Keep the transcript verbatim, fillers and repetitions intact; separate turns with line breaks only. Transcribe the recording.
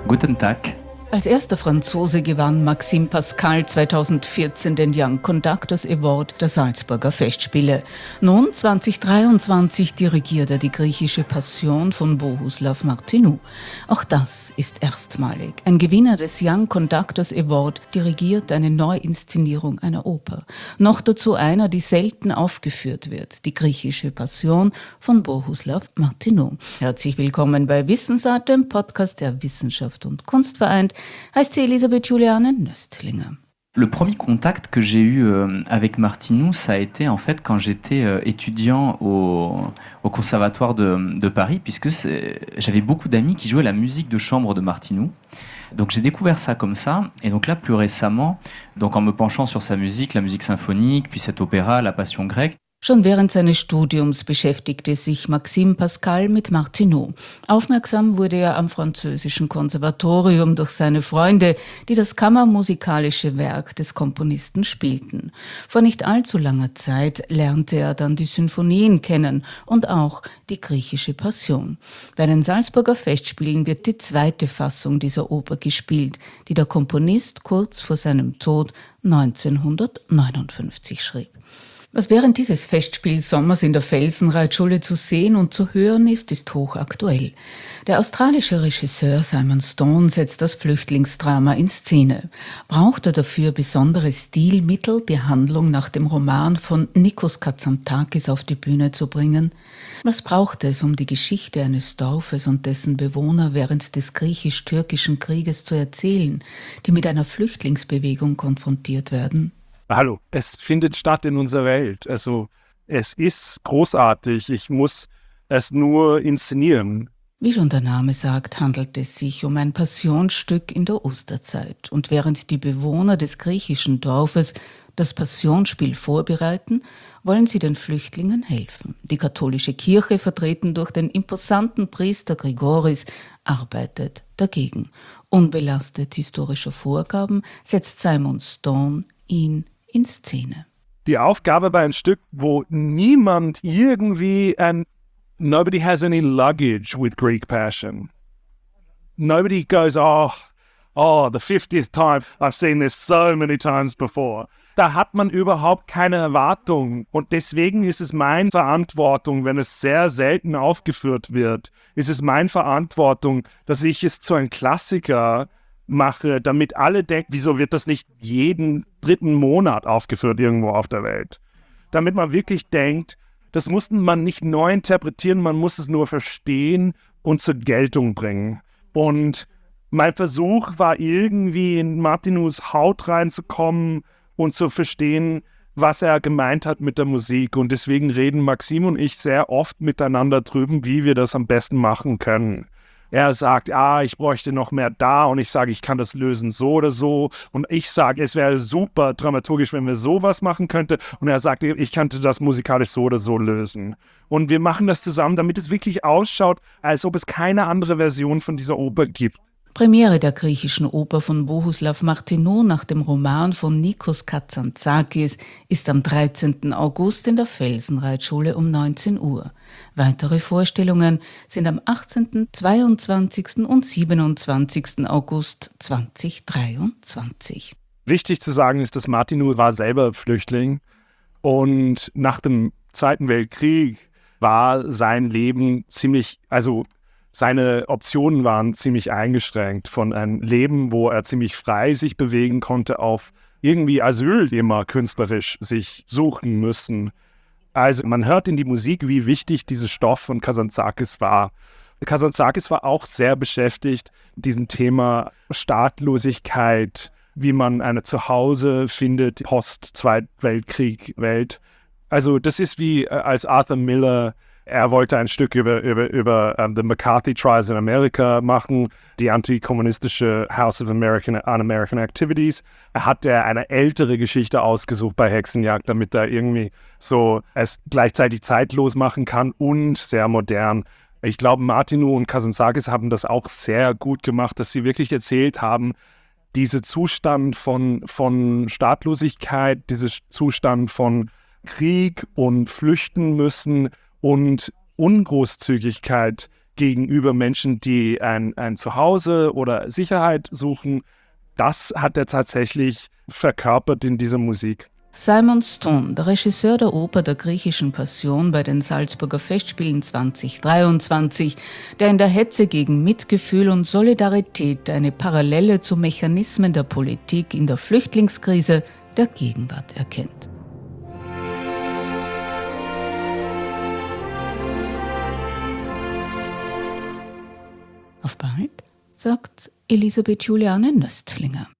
Guten Tag.
Als erster Franzose gewann Maxime Pascal zweitausendvierzehn den Young Conductors Award der Salzburger Festspiele. Nun, zweitausenddreiundzwanzig, dirigiert er die griechische Passion von Bohuslav Martinou. Auch das ist erstmalig. Ein Gewinner des Young Conductors Award dirigiert eine Neuinszenierung einer Oper. Noch dazu einer, die selten aufgeführt wird, die griechische Passion von Bohuslav Martinou. Herzlich willkommen bei Wissensart, dem Podcast der Wissenschaft und Kunst vereint. Heißt sie Elisabeth Juliane Nöstlinger.
Le premier contact que j'ai eu euh, avec Martinou, ça a été en fait quand j'étais euh, étudiant au, au Conservatoire de, de Paris, puisque j'avais beaucoup d'amis qui jouaient la musique de chambre de Martinou. Donc j'ai découvert ça comme ça, et donc là plus récemment, donc en me penchant sur sa musique, la musique symphonique, puis cet opéra, la Passion grecque.
Schon während seines Studiums beschäftigte sich Maxime Pascal mit Martinou. Aufmerksam wurde er am französischen Konservatorium durch seine Freunde, die das kammermusikalische Werk des Komponisten spielten. Vor nicht allzu langer Zeit lernte er dann die Sinfonien kennen und auch die griechische Passion. Bei den Salzburger Festspielen wird die zweite Fassung dieser Oper gespielt, die der Komponist kurz vor seinem Tod neunzehnhundertneunundfünfzig schrieb. Was während dieses Festspielsommers in der Felsenreitschule zu sehen und zu hören ist, ist hochaktuell. Der australische Regisseur Simon Stone setzt das Flüchtlingsdrama in Szene. Braucht er dafür besondere Stilmittel, die Handlung nach dem Roman von Nikos Kazantzakis auf die Bühne zu bringen? Was braucht es, um die Geschichte eines Dorfes und dessen Bewohner während des griechisch-türkischen Krieges zu erzählen, die mit einer Flüchtlingsbewegung konfrontiert werden?
Hallo, es findet statt in unserer Welt. Also es ist großartig. Ich muss es nur inszenieren.
Wie schon der Name sagt, handelt es sich um ein Passionsstück in der Osterzeit. Und während die Bewohner des griechischen Dorfes das Passionsspiel vorbereiten, wollen sie den Flüchtlingen helfen. Die katholische Kirche, vertreten durch den imposanten Priester Grigoris, arbeitet dagegen. Unbelastet historischer Vorgaben setzt Simon Stone ihn in Szene.
Die Aufgabe bei einem Stück, wo niemand irgendwie, and nobody has any luggage with Greek passion. Nobody goes, oh, oh, the fiftieth time, I've seen this so many times before. Da hat man überhaupt keine Erwartung. Und deswegen ist es meine Verantwortung, wenn es sehr selten aufgeführt wird, ist es meine Verantwortung, dass ich es zu einem Klassiker mache, damit alle denken, wieso wird das nicht jeden dritten Monat aufgeführt irgendwo auf der Welt? Damit man wirklich denkt, das muss man nicht neu interpretieren, man muss es nur verstehen und zur Geltung bringen. Und mein Versuch war irgendwie in Martinous Haut reinzukommen und zu verstehen, was er gemeint hat mit der Musik. Und deswegen reden Maxime und ich sehr oft miteinander drüber, wie wir das am besten machen können. Er sagt, ah, ich bräuchte noch mehr da, und ich sage, ich kann das lösen so oder so, und ich sage, es wäre super dramaturgisch, wenn wir sowas machen könnten, und er sagt, ich könnte das musikalisch so oder so lösen. Und wir machen das zusammen, damit es wirklich ausschaut, als ob es keine andere Version von dieser Oper gibt.
Premiere der griechischen Oper von Bohuslav Martinou nach dem Roman von Nikos Kazantzakis ist am dreizehnten August in der Felsenreitschule um neunzehn Uhr. Weitere Vorstellungen sind am achtzehnten, zweiundzwanzigsten und siebenundzwanzigsten August zweitausenddreiundzwanzig.
Wichtig zu sagen ist, dass Martinou war selber Flüchtling, und nach dem Zweiten Weltkrieg war sein Leben ziemlich, also seine Optionen waren ziemlich eingeschränkt, von einem Leben, wo er ziemlich frei sich bewegen konnte, auf irgendwie Asyl immer künstlerisch sich suchen müssen. Also man hört in die Musik, wie wichtig dieser Stoff von Kazantzakis war. Kazantzakis war auch sehr beschäftigt mit diesem Thema Staatlosigkeit, wie man eine Zuhause findet, Post-Zweiten Weltkrieg-Welt. Also das ist wie äh, als Arthur Miller. Er wollte ein Stück über, über, über um, the McCarthy Trials in America machen, die antikommunistische House of American, Un-American Activities. Er hat er eine ältere Geschichte ausgesucht bei Hexenjagd, damit er irgendwie so es gleichzeitig zeitlos machen kann und sehr modern. Ich glaube, Martinou und Kazantzakis haben das auch sehr gut gemacht, dass sie wirklich erzählt haben, dieser Zustand von, von Staatlosigkeit, dieser Zustand von Krieg und Flüchten müssen und Ungroßzügigkeit gegenüber Menschen, die ein, ein Zuhause oder Sicherheit suchen, das hat er tatsächlich verkörpert in dieser Musik.
Simon Stone, der Regisseur der Oper der griechischen Passion bei den Salzburger Festspielen zwanzig dreiundzwanzig, der in der Hetze gegen Mitgefühl und Solidarität eine Parallele zu Mechanismen der Politik in der Flüchtlingskrise der Gegenwart erkennt. Auf bald, sagt Elisabeth Juliane Nöstlinger.